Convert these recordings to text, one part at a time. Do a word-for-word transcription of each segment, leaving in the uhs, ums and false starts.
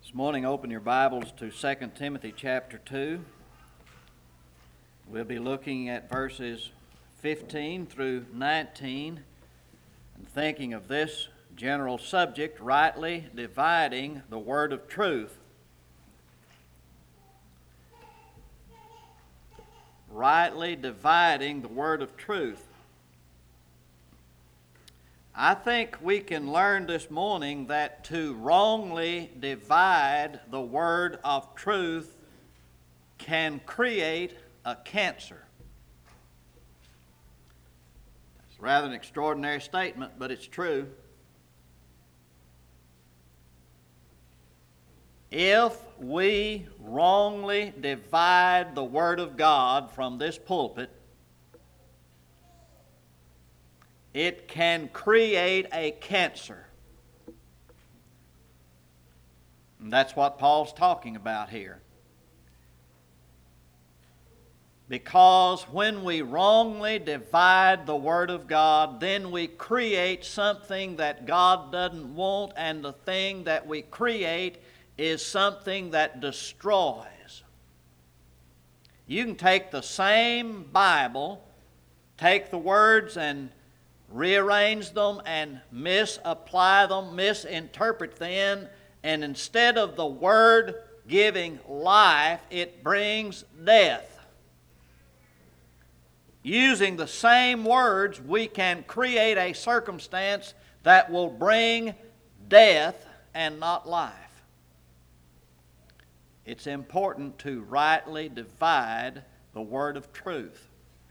This morning, open your Bibles to Second Timothy chapter two. We'll be looking at verses fifteen through nineteen and thinking of this general subject, rightly dividing the word of truth. Rightly dividing the word of truth. I think we can learn this morning that to wrongly divide the word of truth can create a cancer. It's rather an extraordinary statement, but it's true. If we wrongly divide the Word of God from this pulpit, it can create a cancer. And that's what Paul's talking about here. Because when we wrongly divide the Word of God, then we create something that God doesn't want, and the thing that we create is something that destroys. You can take the same Bible, take the words and rearrange them and misapply them, misinterpret them, and instead of the Word giving life, it brings death. Using the same words, we can create a circumstance that will bring death and not life. It's important to rightly divide the word of truth.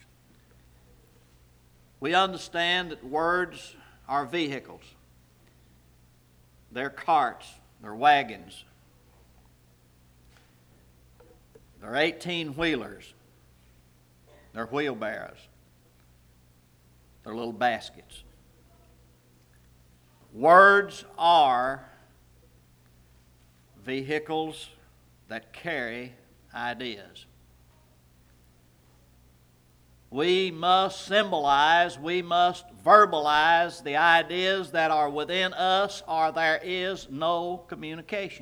We understand that words are vehicles. They're carts, they're wagons, they're eighteen-wheelers, they're wheelbarrows, they're little baskets. Words are vehicles that carry ideas. We must symbolize, we must verbalize the ideas that are within us, or there is no communication.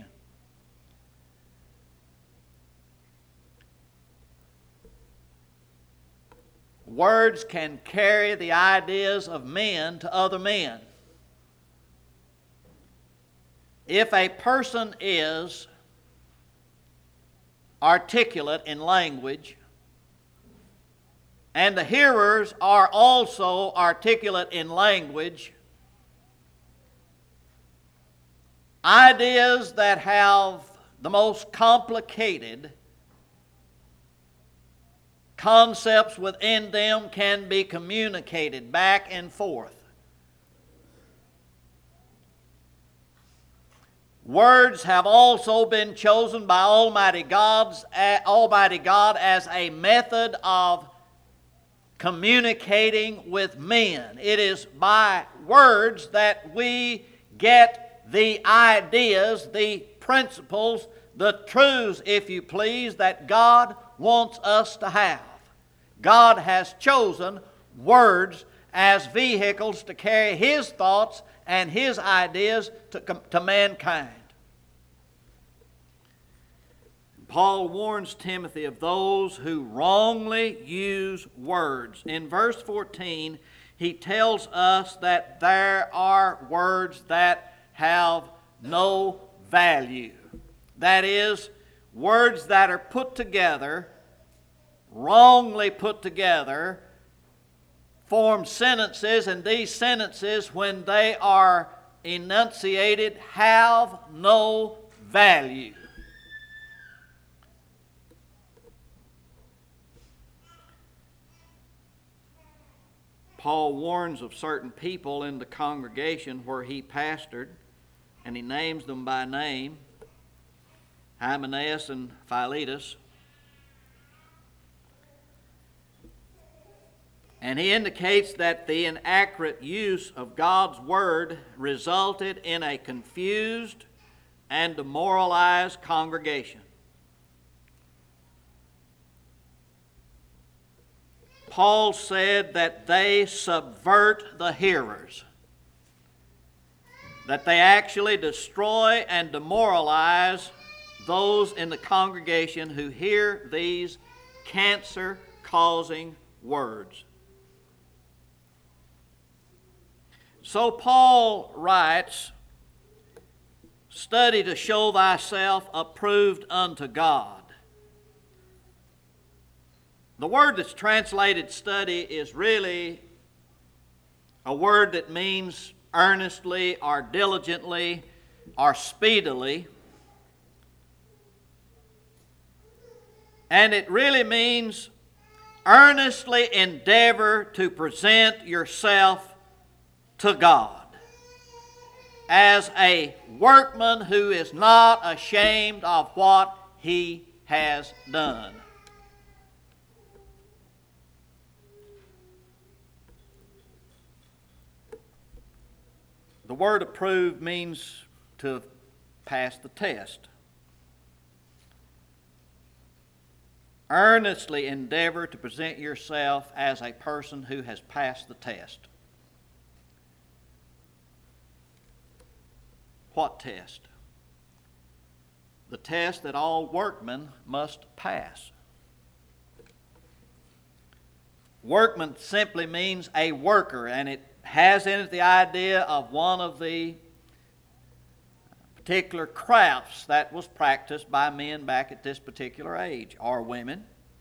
Words can carry the ideas of men to other men. If a person is articulate in language, and the hearers are also articulate in language, ideas that have the most complicated concepts within them can be communicated back and forth. Words have also been chosen by Almighty God's, Almighty God as a method of communicating with men. It is by words that we get the ideas, the principles, the truths, if you please, that God wants us to have. God has chosen words as vehicles to carry His thoughts and His ideas to, to mankind. Paul warns Timothy of those who wrongly use words. In verse fourteen, he tells us that there are words that have no value. That is, words that are put together, wrongly put together, form sentences, and these sentences, when they are enunciated, have no value. Paul warns of certain people in the congregation where he pastored, and he names them by name, Hymenaeus and Philetus. And he indicates that the inaccurate use of God's Word resulted in a confused and demoralized congregation. Paul said that they subvert the hearers. that they actually destroy and demoralize those in the congregation who hear these cancer-causing words. So Paul writes, "Study to show thyself approved unto God." The word that's translated study is really a word that means earnestly or diligently or speedily. And it really means earnestly endeavor to present yourself to God as a workman who is not ashamed of what he has done. The word approved means to pass the test. Earnestly endeavor to present yourself as a person who has passed the test. What test? The test that all workmen must pass. Workman simply means a worker, and it has in it the idea of one of the particular crafts that was practiced by men back at this particular age, or women.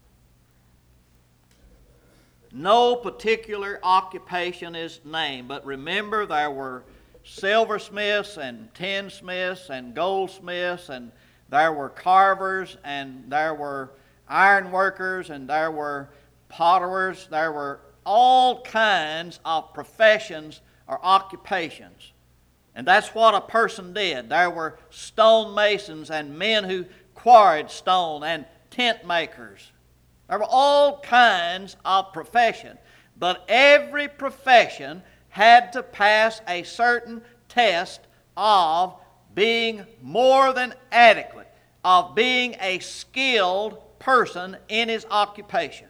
No particular occupation is named, but remember there were silversmiths and tinsmiths and goldsmiths, and there were carvers, and there were iron workers, and there were potterers. There were all kinds of professions or occupations. And that's what a person did. There were stonemasons and men who quarried stone and tent makers. There were all kinds of profession. But every profession had to pass a certain test of being more than adequate, of being a skilled person in his occupation.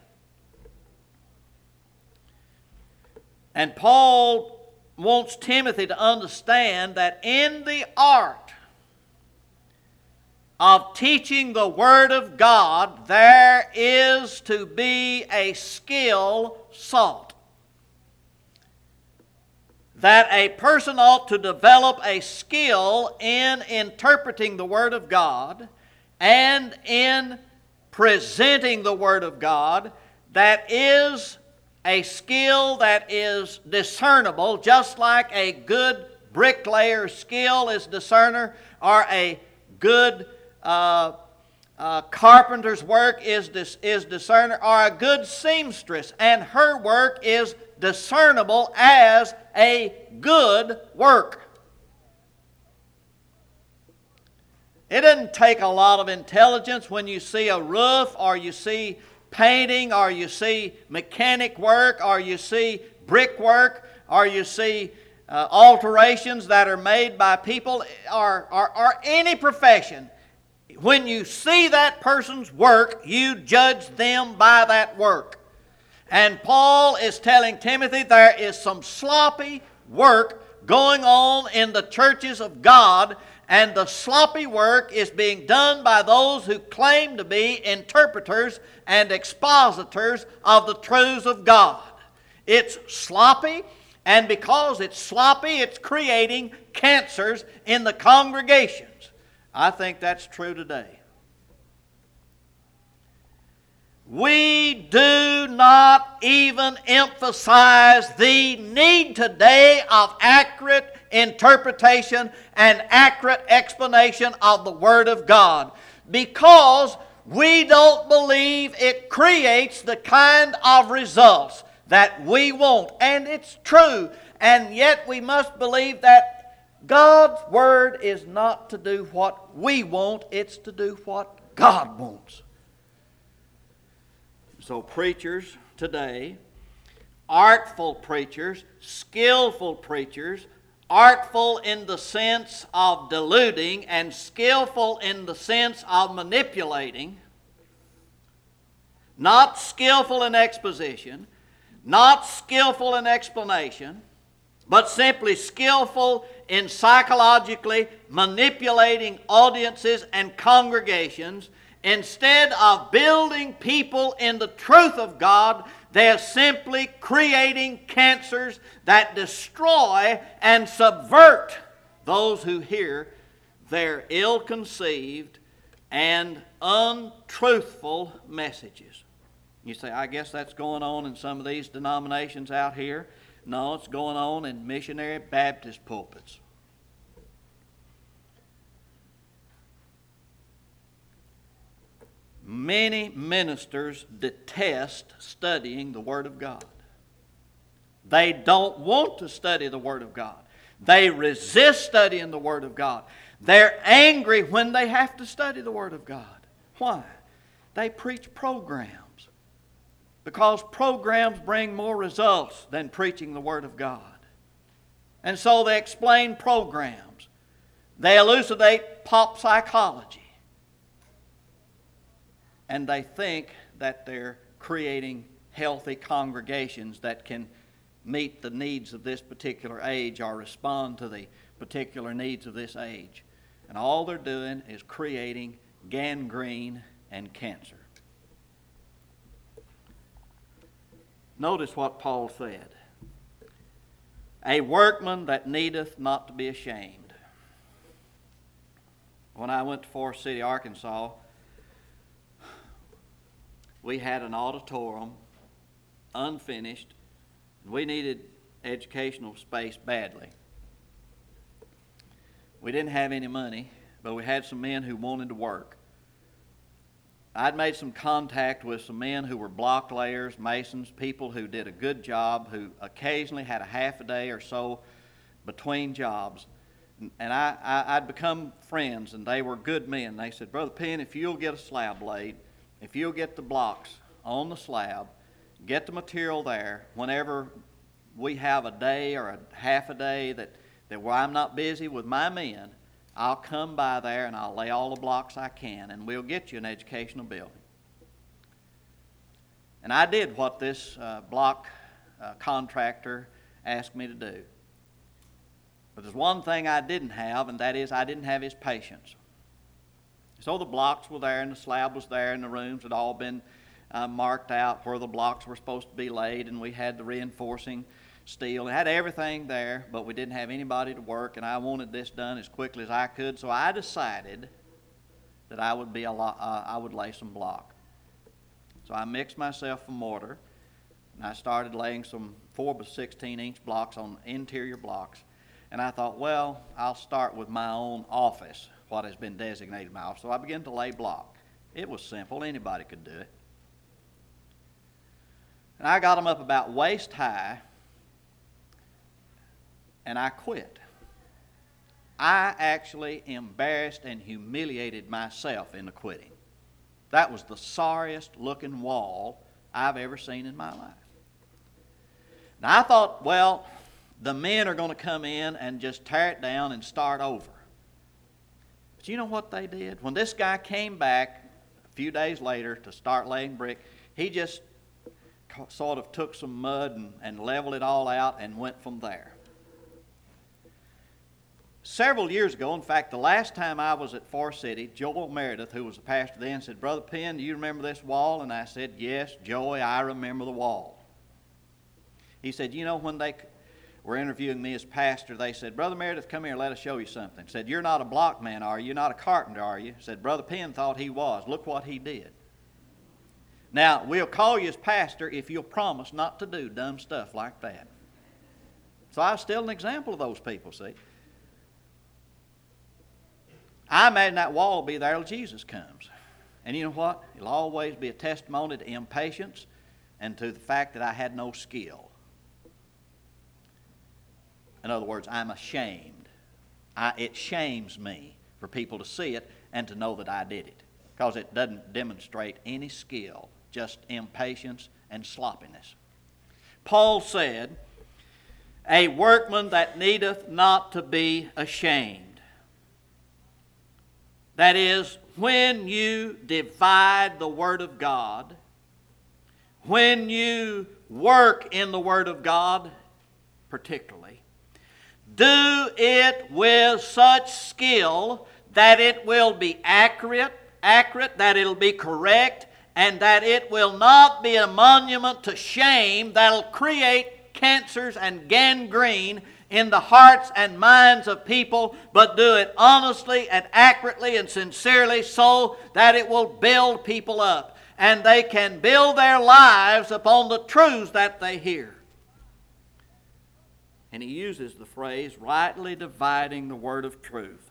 And Paul wants Timothy to understand that in the art of teaching the Word of God, there is to be a skill sought. That a person ought to develop a skill in interpreting the Word of God and in presenting the Word of God that is a skill that is discernible, just like a good bricklayer's skill is discerner, or a good uh, uh, carpenter's work is, dis- is discerner, or a good seamstress, and her work is discernible as a good work. It doesn't take a lot of intelligence when you see a roof, or you see painting, or you see mechanic work, or you see brickwork, or you see uh, alterations that are made by people, or, or, or any profession. When you see that person's work, you judge them by that work. And Paul is telling Timothy there is some sloppy work going on in the churches of God, and the sloppy work is being done by those who claim to be interpreters and expositors of the truths of God. It's sloppy, and because it's sloppy, it's creating cancers in the congregations. I think that's true today. We do not even emphasize the need today of accurate interpretation and accurate explanation of the Word of God, because we don't believe it creates the kind of results that we want. And it's true. And yet we must believe that God's Word is not to do what we want, it's to do what God wants. So preachers today, artful preachers, skillful preachers, artful in the sense of deluding and skillful in the sense of manipulating, not skillful in exposition, not skillful in explanation, but simply skillful in psychologically manipulating audiences and congregations. Instead of building people in the truth of God, they're simply creating cancers that destroy and subvert those who hear their ill-conceived and untruthful messages. You say, I guess that's going on in some of these denominations out here. No, it's going on in missionary Baptist pulpits. Many ministers detest studying the Word of God. They don't want to study the Word of God. They resist studying the Word of God. They're angry when they have to study the Word of God. Why? They preach programs. Because programs bring more results than preaching the Word of God. And so they explain programs. They elucidate pop psychology. And they think that they're creating healthy congregations that can meet the needs of this particular age or respond to the particular needs of this age. And all they're doing is creating gangrene and cancer. Notice what Paul said. A workman that needeth not to be ashamed. When I went to Forest City, Arkansas, we had an auditorium, unfinished, and we needed educational space badly. We didn't have any money, but we had some men who wanted to work. I'd made some contact with some men who were block layers, masons, people who did a good job, who occasionally had a half a day or so between jobs. And I, I, I'd become friends, and they were good men. They said, Brother Penn, if you'll get a slab blade, if you'll get the blocks on the slab, get the material there, whenever we have a day or a half a day that, that where I'm not busy with my men, I'll come by there and I'll lay all the blocks I can, and we'll get you an educational building. And I did what this uh, block uh, contractor asked me to do. But there's one thing I didn't have, and that is I didn't have his patience. So the blocks were there, and the slab was there, and the rooms had all been uh, marked out where the blocks were supposed to be laid, and we had the reinforcing steel. It had everything there, but we didn't have anybody to work, and I wanted this done as quickly as I could. So I decided that I would be a lot, uh, I would lay some block. So I mixed myself some mortar, and I started laying some four by sixteen inch blocks on interior blocks. And I thought, well, I'll start with my own office, what has been designated my office. So I began to lay block. It was simple. Anybody could do it. And I got them up about waist high, and I quit. I actually embarrassed and humiliated myself into quitting. That was the sorriest looking wall I've ever seen in my life. Now I thought, well, the men are going to come in and just tear it down and start over. But you know what they did? When this guy came back a few days later to start laying brick, he just sort of took some mud and, and leveled it all out and went from there. Several years ago, in fact, the last time I was at Forest City, Joel Meredith, who was the pastor then, said, Brother Penn, do you remember this wall? And I said, yes, Joey, I remember the wall. He said, you know, when they were interviewing me as pastor, they said, Brother Meredith, come here, let us show you something. Said, you're not a block man, are you? You're not a carpenter, are you? Said, Brother Penn thought he was. Look what he did. Now, we'll call you as pastor if you'll promise not to do dumb stuff like that. So I was still an example of those people, see. I imagine that wall will be there till Jesus comes. And you know what? It'll always be a testimony to impatience and to the fact that I had no skill. In other words, I'm ashamed. I, it shames me for people to see it and to know that I did it, because it doesn't demonstrate any skill, just impatience and sloppiness. Paul said, a workman that needeth not to be ashamed. That is, when you divide the Word of God, when you work in the Word of God particularly, do it with such skill that it will be accurate, accurate, that it'll be correct, and that it will not be a monument to shame that'll create cancers and gangrene in the hearts and minds of people, but do it honestly and accurately and sincerely so that it will build people up and they can build their lives upon the truths that they hear. And he uses the phrase, rightly dividing the word of truth.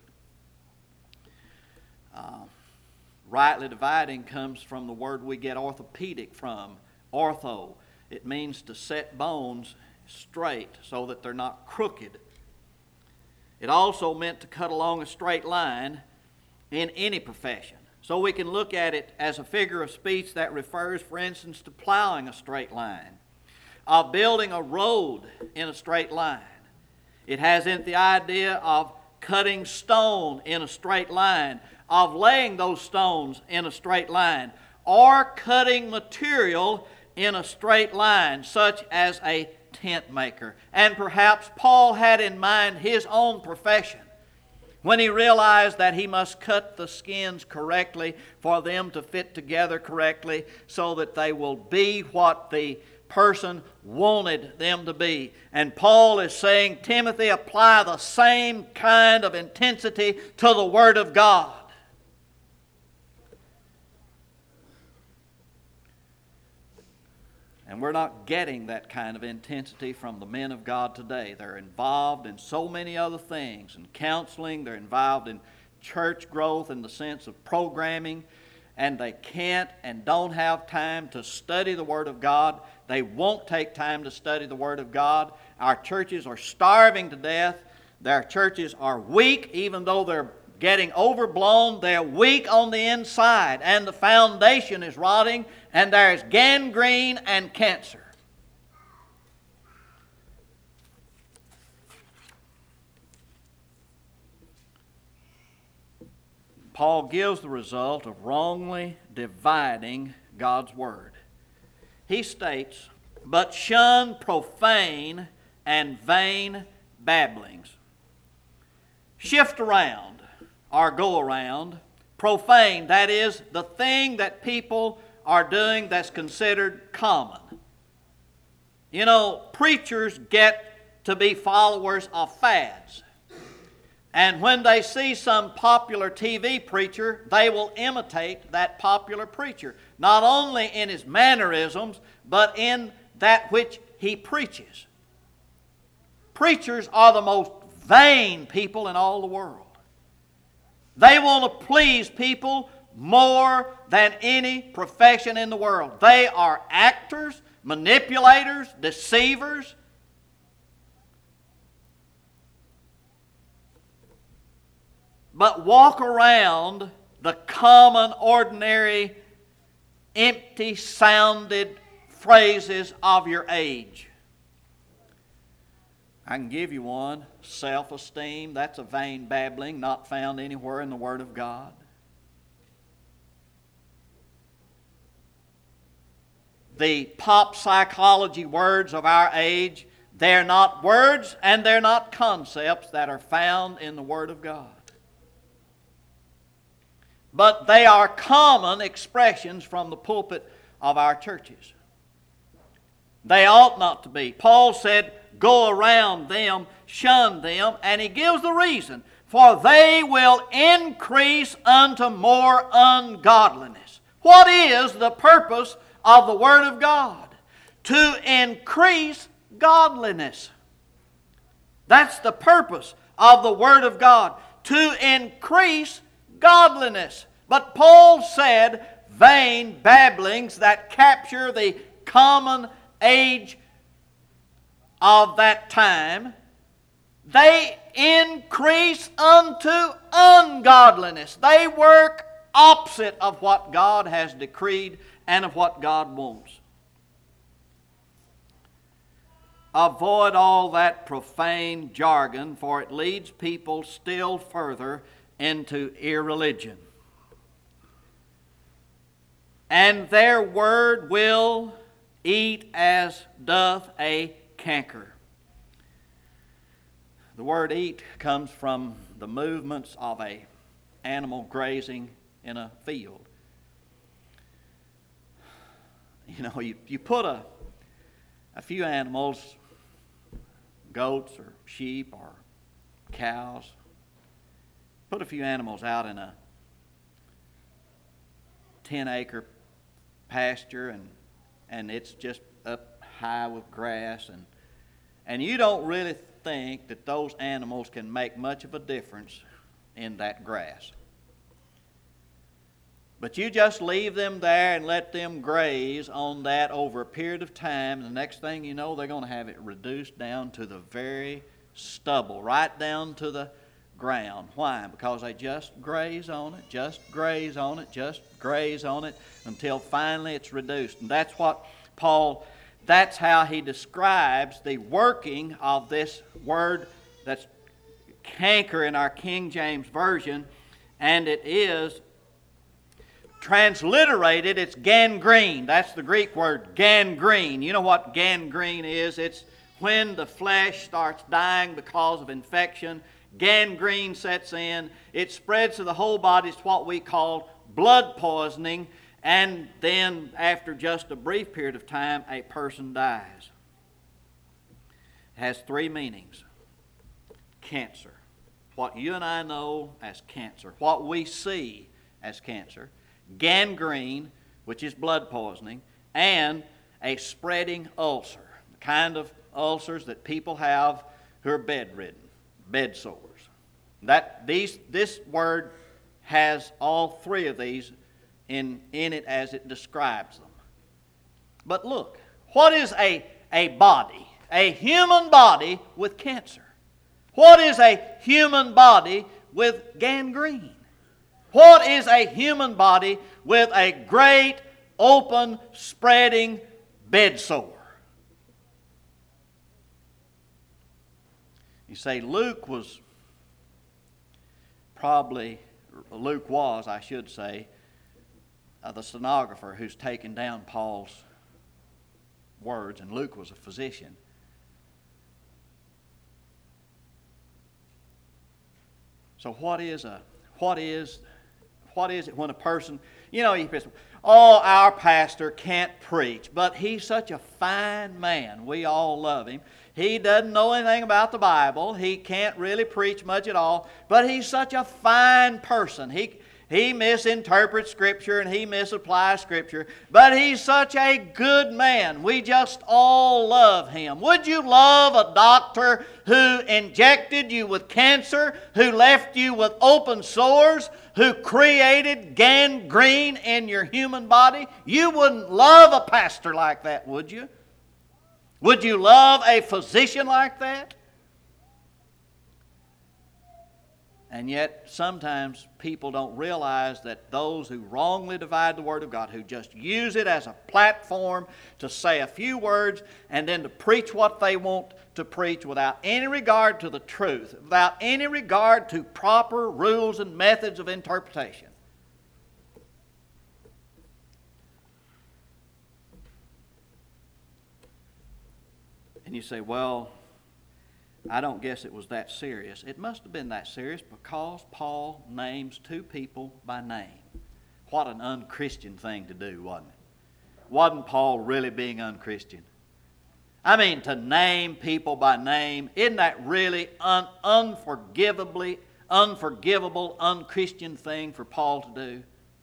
Uh, rightly dividing comes from the word we get orthopedic from, ortho. It means to set bones straight so that they're not crooked. It also meant to cut along a straight line in any profession. So we can look at it as a figure of speech that refers, for instance, to plowing a straight line, of building a road in a straight line. It has in it the idea of cutting stone in a straight line, of laying those stones in a straight line, or cutting material in a straight line, such as a tent maker. And perhaps Paul had in mind his own profession when he realized that he must cut the skins correctly for them to fit together correctly so that they will be what the person wanted them to be. And Paul is saying, Timothy, apply the same kind of intensity to the Word of God. And we're not getting that kind of intensity from the men of God today. They're involved in so many other things, in counseling, they're involved in church growth in the sense of programming, and they can't and don't have time to study the Word of God. They won't take time to study the Word of God. Our churches are starving to death. Their churches are weak, even though they're getting overblown. They're weak on the inside, and the foundation is rotting, and there's gangrene and cancer. Paul gives the result of wrongly dividing God's Word. He states, but shun profane and vain babblings. Shift around or go around. Profane, that is, the thing that people are doing that's considered common. You know, preachers get to be followers of fads. And when they see some popular T V preacher, they will imitate that popular preacher, not only in his mannerisms, but in that which he preaches. Preachers are the most vain people in all the world. They want to please people more than any profession in the world. They are actors, manipulators, deceivers. But walk around the common, ordinary, empty-sounded phrases of your age. I can give you one. Self-esteem, that's a vain babbling, not found anywhere in the Word of God. The pop psychology words of our age, they're not words and they're not concepts that are found in the Word of God. But they are common expressions from the pulpit of our churches. They ought not to be. Paul said, go around them, shun them, and he gives the reason. For they will increase unto more ungodliness. What is the purpose of the Word of God? To increase godliness. That's the purpose of the Word of God. To increase godliness. But Paul said vain babblings that capture the common age of that time, they increase unto ungodliness. They work opposite of what God has decreed and of what God wants. Avoid all that profane jargon, for it leads people still further into irreligion. And their word will eat as doth a canker. The word eat comes from the movements of a animal grazing in a field. You know, you, you put a, a few animals, goats or sheep or cows, put a few animals out in a ten acre pasture and and it's just up high with grass and and you don't really think that those animals can make much of a difference in that grass. But you just leave them there and let them graze on that over a period of time, and the next thing you know, they're going to have it reduced down to the very stubble, right down to the ground. Why? Because they just graze on it, just graze on it, just graze on it until finally it's reduced. And that's what Paul, that's how he describes the working of this word that's canker in our King James Version, and it is transliterated, it's gangrene. That's the Greek word, gangrene. You know what gangrene is? It's when the flesh starts dying because of infection. Gangrene sets in. It spreads to the whole body. It's what we call blood poisoning. And then after just a brief period of time, a person dies. It has three meanings. Cancer. What you and I know as cancer. What we see as cancer. Gangrene, which is blood poisoning. And a spreading ulcer. The kind of ulcers that people have who are bedridden. Bed sores. That these this word has all three of these in, in it as it describes them. But look, what is a, a body? A human body with cancer. What is a human body with gangrene? What is a human body with a great, open, spreading bed sore? You say Luke was probably, Luke was, I should say, uh, the stenographer who's taken down Paul's words, and Luke was a physician. So what is a what is what is it when a person, you know, you say, oh, our pastor can't preach, but he's such a fine man. We all love him. He doesn't know anything about the Bible. He can't really preach much at all, but he's such a fine person. He He misinterprets Scripture and he misapplies Scripture, but he's such a good man. We just all love him. Would you love a doctor who injected you with cancer, who left you with open sores, who created gangrene in your human body? You wouldn't love a pastor like that, would you? Would you love a physician like that? And yet, sometimes people don't realize that those who wrongly divide the Word of God, who just use it as a platform to say a few words and then to preach what they want to preach without any regard to the truth, without any regard to proper rules and methods of interpretation. And you say, well, I don't guess it was that serious. It must have been that serious because Paul names two people by name. What an unchristian thing to do, wasn't it? Wasn't Paul really being unchristian? I mean, to name people by name, isn't that really an unforgivably, unforgivable, unchristian thing for Paul to do?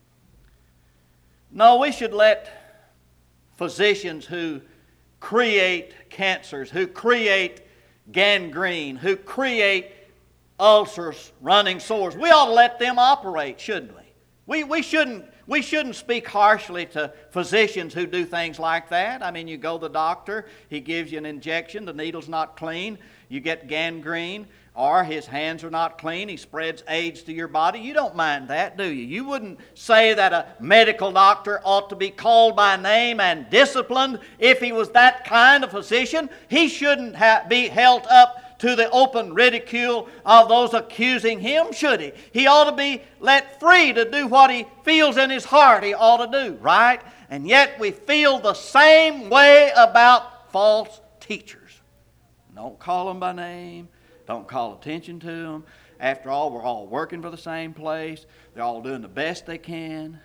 No, we should let physicians who create cancers, who create gangrene, who create ulcers, running sores, we ought to let them operate, shouldn't we? We, we, shouldn't, we shouldn't speak harshly to physicians who do things like that. I mean, you go to the doctor, he gives you an injection, the needle's not clean, you get gangrene, or his hands are not clean, he spreads AIDS to your body. You don't mind that, do you? You wouldn't say that a medical doctor ought to be called by name and disciplined if he was that kind of physician. He shouldn't ha- be held up to the open ridicule of those accusing him, should he? He ought to be let free to do what he feels in his heart he ought to do, right? And yet we feel the same way about false teachers. Don't call them by name. Don't call attention to them. After all, we're all working for the same place. They're all doing the best they can.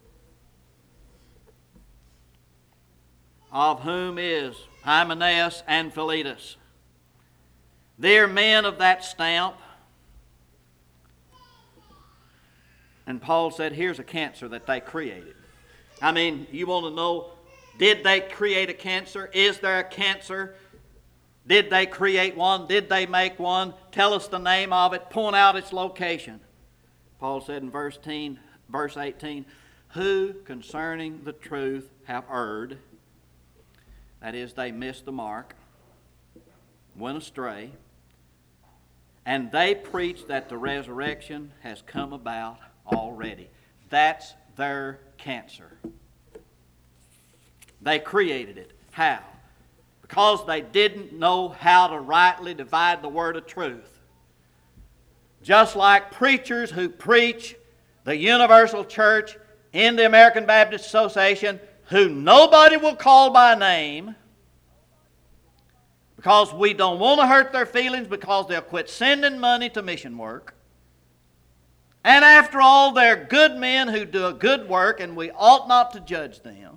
Of whom is Hymenaeus and Philetus. They're men of that stamp. And Paul said, here's a cancer that they created. I mean, you want to know, did they create a cancer? Is there a cancer? Did they create one? Did they make one? Tell us the name of it. Point out its location. Paul said in verse eighteen, verse eighteen, who concerning the truth have erred, that is, they missed the mark, went astray, and they preach that the resurrection has come about already. That's their cancer. They created it. How? Because they didn't know how to rightly divide the word of truth. Just like preachers who preach the universal church in the American Baptist Association, who nobody will call by name, because we don't want to hurt their feelings, because they'll quit sending money to mission work. And after all, they're good men who do a good work, and we ought not to judge them.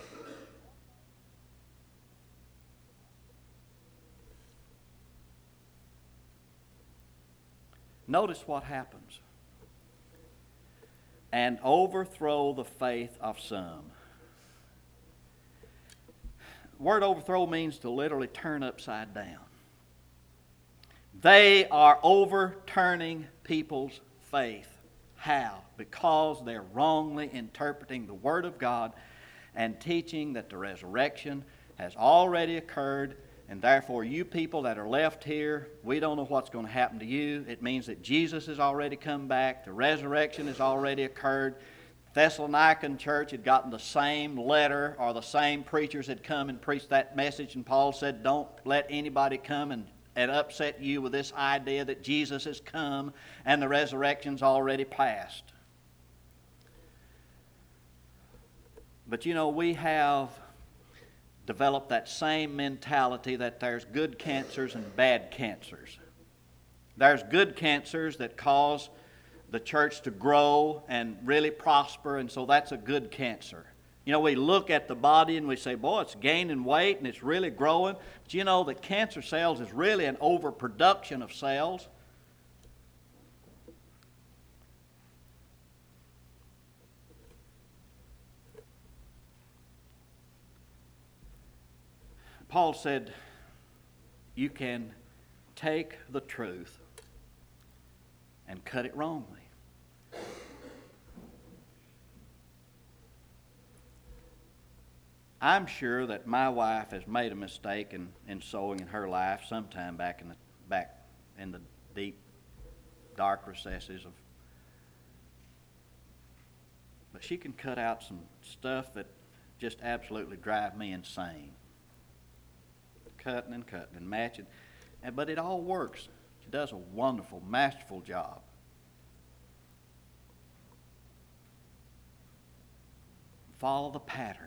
Notice what happens. And overthrow the faith of some. The word overthrow means to literally turn upside down. They are overturning people's faith. How? Because they're wrongly interpreting the Word of God and teaching that the resurrection has already occurred, and therefore you people that are left here, we don't know what's going to happen to you. It means that Jesus has already come back. The resurrection has already occurred. Thessalonican church had gotten the same letter, or the same preachers had come and preached that message, and Paul said, don't let anybody come and and upset you with this idea that Jesus has come and the resurrection's already passed. But you know, we have developed that same mentality that there's good cancers and bad cancers. There's good cancers that cause the church to grow and really prosper, and so that's a good cancer. You know, we look at the body and we say, boy, it's gaining weight and it's really growing. But you know that cancer cells is really an overproduction of cells. Paul said, you can take the truth and cut it wrongly. I'm sure that my wife has made a mistake in, in sowing in her life sometime back in the back in the deep, dark recesses of. But she can cut out some stuff that just absolutely drive me insane. Cutting and cutting and matching, and but it all works. She does a wonderful, masterful job. Follow the pattern.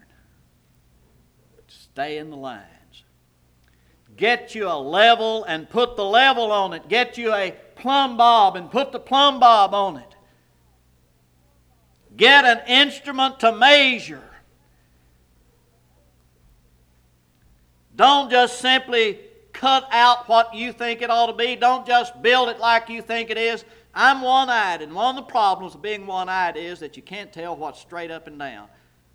Stay in the lines. Get you a level and put the level on it. Get you a plumb bob and put the plumb bob on it. Get an instrument to measure. Don't just simply cut out what you think it ought to be. Don't just build it like you think it is. I'm one-eyed, and one of the problems of being one-eyed is that you can't tell what's straight up and down.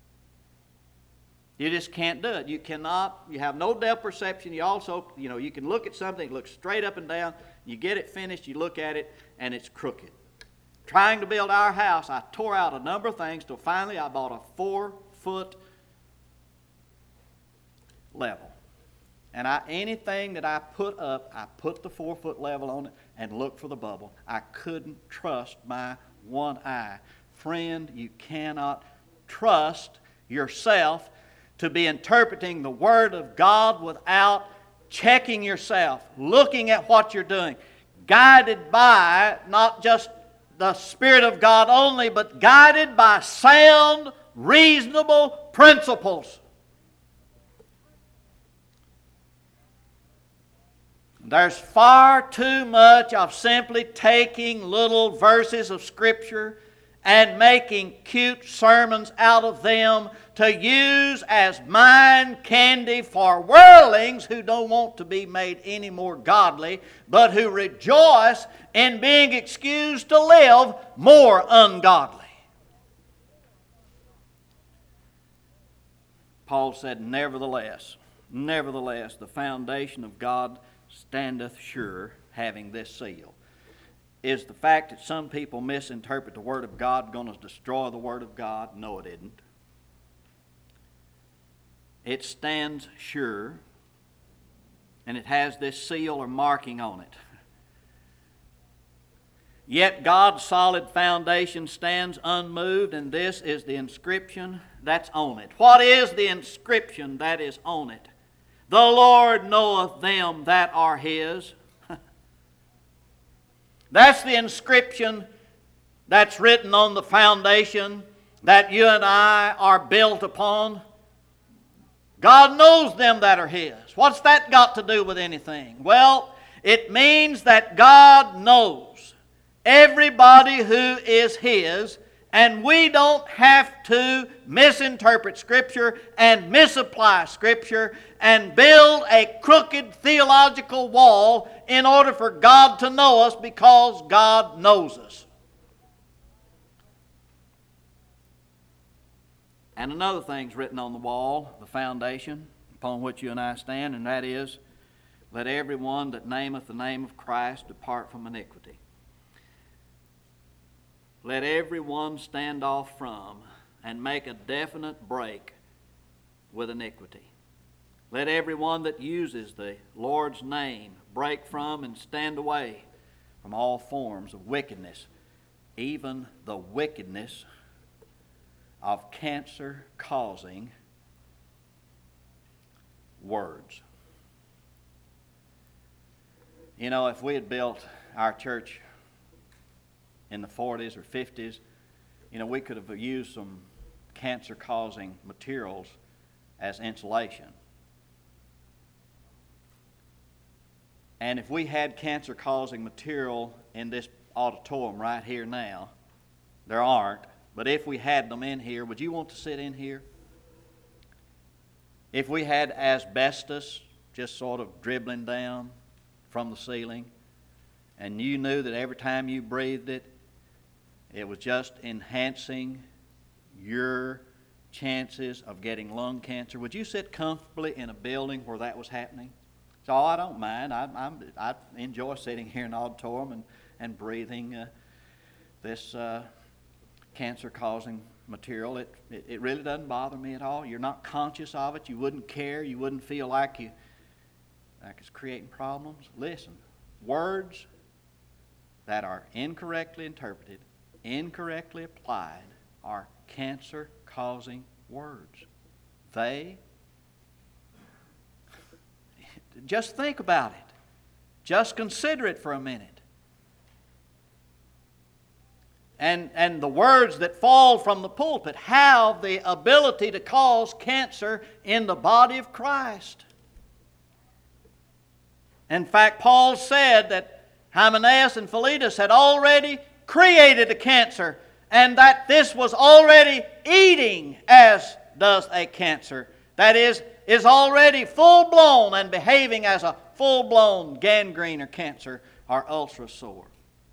You just can't do it. You cannot, you have no depth perception. You also, you know, you can look at something, it looks straight up and down. You get it finished, you look at it, and it's crooked. Trying to build our house, I tore out a number of things till finally I bought a four-foot level. And I, anything that I put up, I put the four-foot level on it and looked for the bubble. I couldn't trust my one eye. Friend, you cannot trust yourself to be interpreting the Word of God without checking yourself, looking at what you're doing, guided by not just the Spirit of God only, but guided by sound, reasonable principles. There's far too much of simply taking little verses of Scripture and making cute sermons out of them to use as mind candy for worldlings who don't want to be made any more godly, but who rejoice in being excused to live more ungodly. Paul said, nevertheless, nevertheless, the foundation of God standeth sure, having this seal. Is the fact that some people misinterpret the Word of God going to destroy the Word of God? No, it isn't. It stands sure, and it has this seal or marking on it. Yet God's solid foundation stands unmoved, and this is the inscription that's on it. What is the inscription that is on it? The Lord knoweth them that are His. That's the inscription that's written on the foundation that you and I are built upon. God knows them that are His. What's that got to do with anything? Well, it means that God knows everybody who is His, and we don't have to misinterpret Scripture and misapply Scripture and build a crooked theological wall in order for God to know us, because God knows us. And another thing's written on the wall, the foundation upon which you and I stand, and that is, let everyone that nameth the name of Christ depart from iniquity. Let everyone stand off from and make a definite break with iniquity. Let everyone that uses the Lord's name break from and stand away from all forms of wickedness, even the wickedness of cancer-causing words. You know, if we had built our church in the forties or fifties, you know, we could have used some cancer-causing materials as insulation. And if we had cancer-causing material in this auditorium right here now, there aren't, but if we had them in here, would you want to sit in here? If we had asbestos just sort of dribbling down from the ceiling, and you knew that every time you breathed it, it was just enhancing your chances of getting lung cancer, would you sit comfortably in a building where that was happening? So I don't mind. I, I'm, I enjoy sitting here in the auditorium and, and breathing uh, this uh, cancer-causing material. It, it, it really doesn't bother me at all. You're not conscious of it. You wouldn't care. You wouldn't feel like you like it's creating problems. Listen, words that are incorrectly interpreted, incorrectly applied, are cancer-causing words. They, just think about it. Just consider it for a minute. And, and the words that fall from the pulpit have the ability to cause cancer in the body of Christ. In fact, Paul said that Hymenaeus and Philetus had already created a cancer, and that this was already eating as does a cancer. That is, is already full-blown and behaving as a full-blown gangrene or cancer or ulcer sore.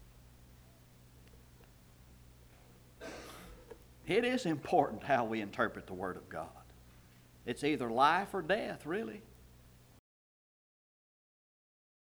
It is important how we interpret the Word of God. It's either life or death, really.